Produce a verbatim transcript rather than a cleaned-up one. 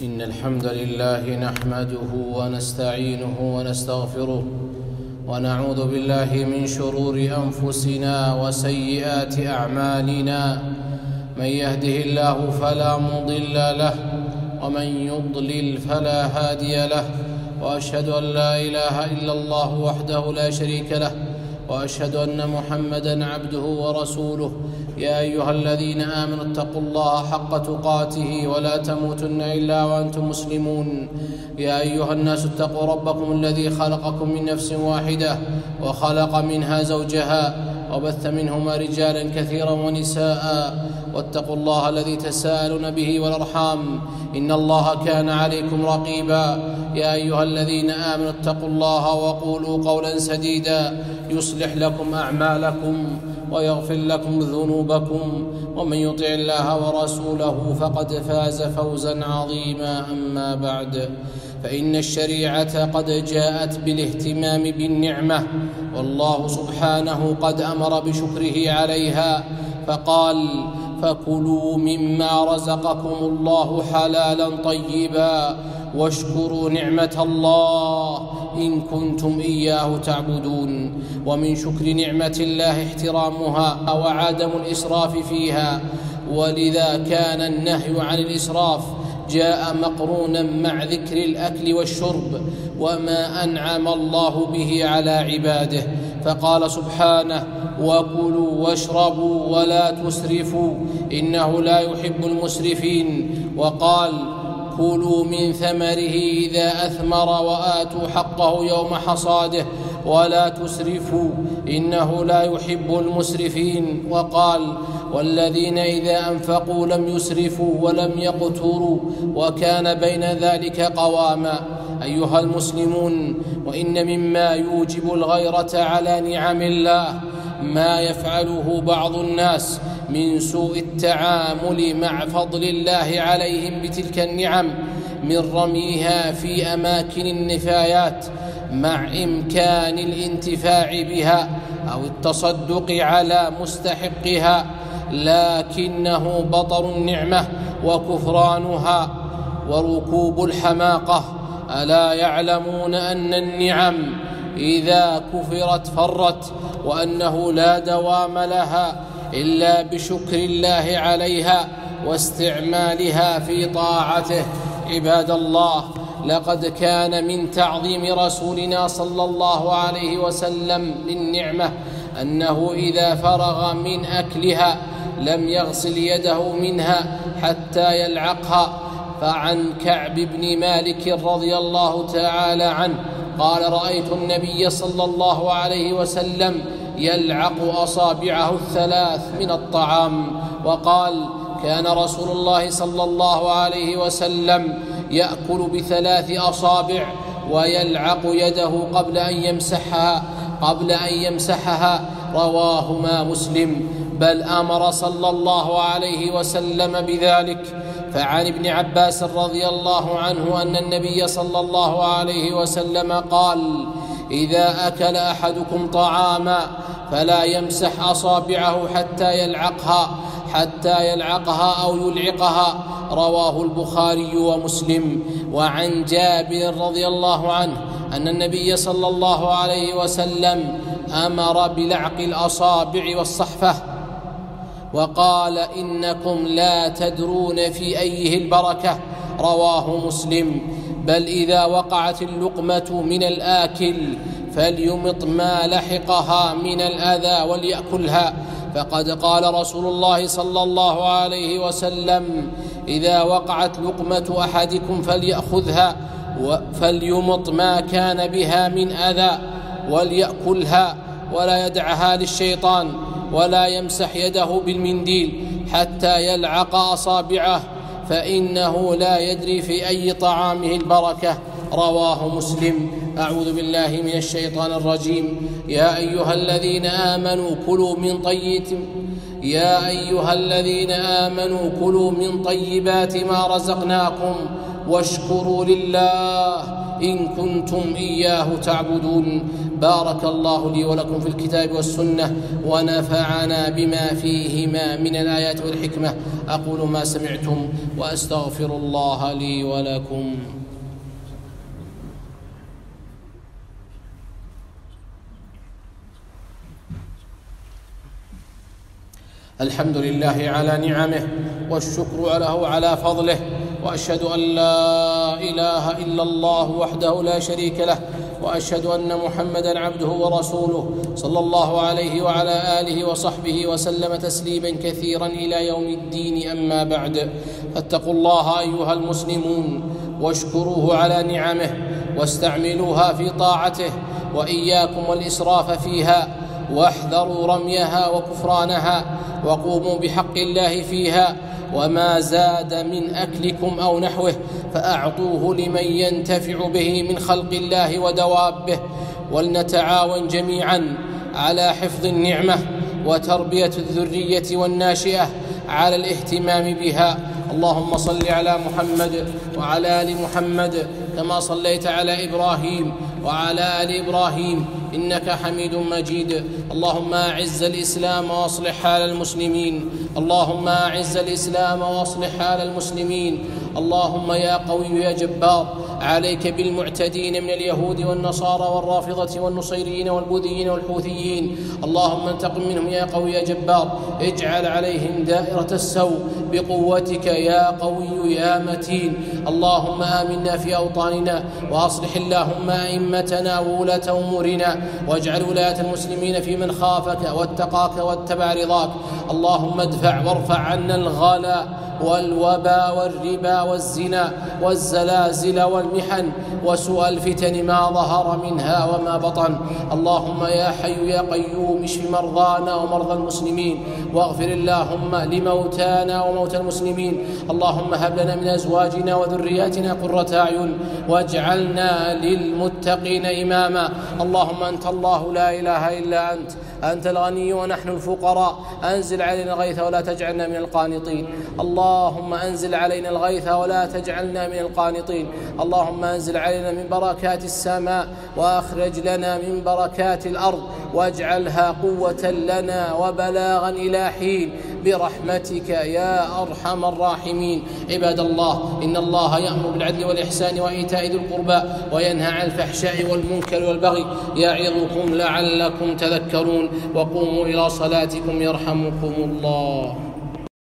إن الحمد لله نحمده ونستعينه ونستغفره ونعوذ بالله من شرور أنفسنا وسيئات أعمالنا. من يهده الله فلا مضل له ومن يضلل فلا هادي له، وأشهد أن لا إله إلا الله وحده لا شريك له، وأشهد أن محمدًا عبده ورسوله. يا أيها الذين آمنوا اتقوا الله حق تقاته ولا تموتن إلا وأنتم مسلمون. يا أيها الناس اتقوا ربكم الذي خلقكم من نفس واحدة وخلق منها زوجها وبث منهما رجالا كثيرا ونساء، واتقوا الله الذي تساءلون به والأرحام إن الله كان عليكم رقيبا. يا أيها الذين آمنوا اتقوا الله وقولوا قولا سديدا يصلح لكم أعمالكم ويغفر لكم ذنوبكم، ومن يطع الله ورسوله فقد فاز فوزا عظيما. أما بعد، فإن الشريعة قد جاءت بالاهتمام بالنعمة، والله سبحانه قد أمر بشكره عليها فقال: فكلوا مما رزقكم الله حلالا طيبا واشكروا نعمة الله إن كنتم إياه تعبدون. ومن شكر نعمة الله احترامها وعدم الإسراف فيها، ولذا كان النهي عن الإسراف جاء مقرونا مع ذكر الأكل والشرب وما أنعم الله به على عباده، فقال سبحانه: وكلوا واشربوا ولا تسرفوا إنه لا يحب المسرفين. وقال: كلوا من ثمره إذا أثمر وآتوا حقه يوم حصاده ولا تسرفوا إنه لا يحب المسرفين. وقال: والذين إذا أنفقوا لم يسرفوا ولم يقتروا وكان بين ذلك قواما. أيها المسلمون، وإن مما يوجب الغيرة على نعم الله ما يفعله بعض الناس من سوء التعامل مع فضل الله عليهم بتلك النعم، من رميها في أماكن النفايات مع إمكان الانتفاع بها أو التصدق على مستحقها، لكنه بطر النعمة وكفرانها وركوب الحماقة. ألا يعلمون أن النعم إذا كفرت فرت، وأنه لا دوام لها إلا بشكر الله عليها واستعمالها في طاعته؟ عباد الله، لقد كان من تعظيم رسولنا صلى الله عليه وسلم للنعمة أنه إذا فرغ من أكلها لم يغسل يده منها حتى يلعقها. فعن كعب بن مالك رضي الله تعالى عنه قال: رأيت النبي صلى الله عليه وسلم يلعق أصابعه الثلاث من الطعام. وقال: كان رسول الله صلى الله عليه وسلم يأكل بثلاث أصابع ويلعق يده قبل أن يمسحها قبل أن يمسحها رواهما مسلم، بل أمر صلى الله عليه وسلم بذلك. فعن ابن عباس رضي الله عنه أن النبي صلى الله عليه وسلم قال: إذا أكل أحدكم طعاما فلا يمسح أصابعه حتى يلعقها حتى يلعقها أو يلعقها، رواه البخاري ومسلم. وعن جابر رضي الله عنه أن النبي صلى الله عليه وسلم أمر بلعق الأصابع والصحفة، وقال: إنكم لا تدرون في أيه البركة، رواه مسلم. بل إذا وقعت اللقمة من الآكل فليمط ما لحقها من الأذى وليأكلها، فقد قال رسول الله صلى الله عليه وسلم: إذا وقعت لقمة أحدكم فليأخذها فليمط ما كان بها من أذى وليأكلها، ولا يدعها للشيطان، ولا يمسح يده بالمنديل حتى يلعق أصابعه، فإنه لا يدري في أي طعامه البركة، رواه مسلم. أعوذ بالله من الشيطان الرجيم. يا أيها الذين آمنوا كلوا من طيب يا أيها الذين آمنوا كلوا من طيبات ما رزقناكم واشكروا لله إن كنتم إياه تعبدون. بارك الله لي ولكم في الكتاب والسنة ونفعنا بما فيهما من الآيات والحكمة. أقول ما سمعتم وأستغفر الله لي ولكم. الحمد لله على نعمه والشكر له على فضله، وأشهد أن لا إله إلا الله وحده لا شريك له، وأشهد أن محمدًا عبده ورسوله صلى الله عليه وعلى آله وصحبه وسلم تسليمًا كثيرًا إلى يوم الدين. أما بعد، فاتقوا الله أيها المسلمون واشكروه على نعمه واستعملوها في طاعته، وإياكم والإسراف فيها، واحذروا رميها وكفرانها، وقوموا بحق الله فيها، وما زاد من أكلكم أو نحوه فأعطوه لمن ينتفع به من خلق الله ودوابه. ولنتعاون جميعا على حفظ النعمة وتربية الذرية والناشئة على الاهتمام بها. اللهم صل على محمد وعلى آل محمد كما صليت على إبراهيم وعلى آل إبراهيم إنك حميد مجيد. اللهم أعز الإسلام وأصلح حال المسلمين، اللهم أعز الإسلام وأصلح حال المسلمين. اللهم يا قوي يا جبار عليك بالمعتدين من اليهود والنصارى والرافضة والنصيريين والبوذيين والحوثيين، اللهم انتقم منهم يا قوي يا جبار. اجعل عليهم دائرة السوء بقوتك يا قوي يا متين. اللهم آمنا في أوطاننا، وأصلح اللهم أئمتنا وولاة أمورنا، واجعل ولاية المسلمين في من خافك واتقاك واتبع رضاك. اللهم ادفع وارفع عنا الغلاء والوباء والربا والزنا والزلازل والمحن وسوء الفتن ما ظهر منها وما بطن. اللهم يا حي يا قيوم اشف مرضانا ومرضى المسلمين، واغفر اللهم لموتانا وموتى المسلمين. اللهم هب لنا من أزواجنا وذرياتنا قرة أعين واجعلنا للمتقين إماما. اللهم أنت الله لا إله إلا أنت، أنت الغني ونحن الفقراء. أنزل علينا الغيث ولا تجعلنا من القانطين. اللهم أنزل علينا الغيث ولا تجعلنا من القانطين. اللهم أنزل علينا من بركات السماء وأخرج لنا من بركات الأرض، واجعلها قوة لنا وبلاغا إلى حين برحمتك يا أرحم الراحمين. عباد الله، إن الله يأمر بالعدل والإحسان وإيتاء ذي القربى وينهى عن الفحشاء والمنكر والبغي يعظكم لعلكم تذكرون. وقوموا إلى صلاتكم يرحمكم الله.